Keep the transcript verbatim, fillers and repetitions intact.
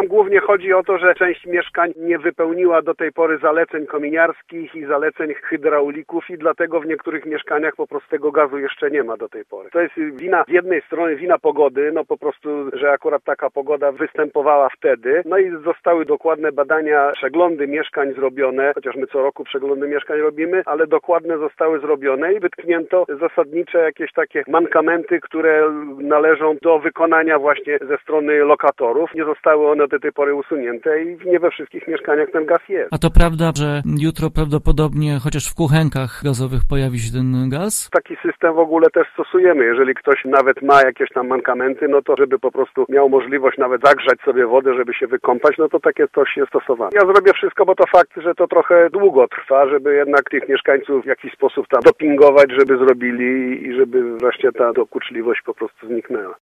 głównie chodzi o to, że część mieszkań nie wypełniła do tej pory zaleceń kominiarskich i zaleceń hydraulików i dlatego w niektórych mieszkaniach po prostu tego gazu jeszcze nie ma do tej pory. To jest wina z jednej strony wina pogody, no po prostu, że akurat taka pogoda występowała wtedy, no i zostały dokładne badania, przeglądy mieszkań zrobione, chociaż my co roku przeglądy mieszkań robimy, ale dokładne zostały zrobione i wytknięto zasadnicze jakieś takie mankamenty, które należą do wykonania właśnie ze strony lokatorów. Nie zostały one do tej pory usunięte i nie we wszystkich mieszkaniach ten gaz jest. A to prawda, że jutro prawdopodobnie chociaż w kuchenkach gazowych pojawi się ten gaz? Taki system w ogóle też stosujemy. Jeżeli ktoś nawet ma jakieś tam mankamenty, no to żeby po prostu miał możliwość nawet zagrzać sobie wodę, żeby się wykąpać, no to takie coś jest stosowane. Ja zrobię wszystko, bo to fakt, że to trochę długo trwa, żeby jednak tych mieszkańców w jakiś sposób tam dopingować, żeby zrobili i żeby wreszcie ta dokuczliwość po prostu zniknęła.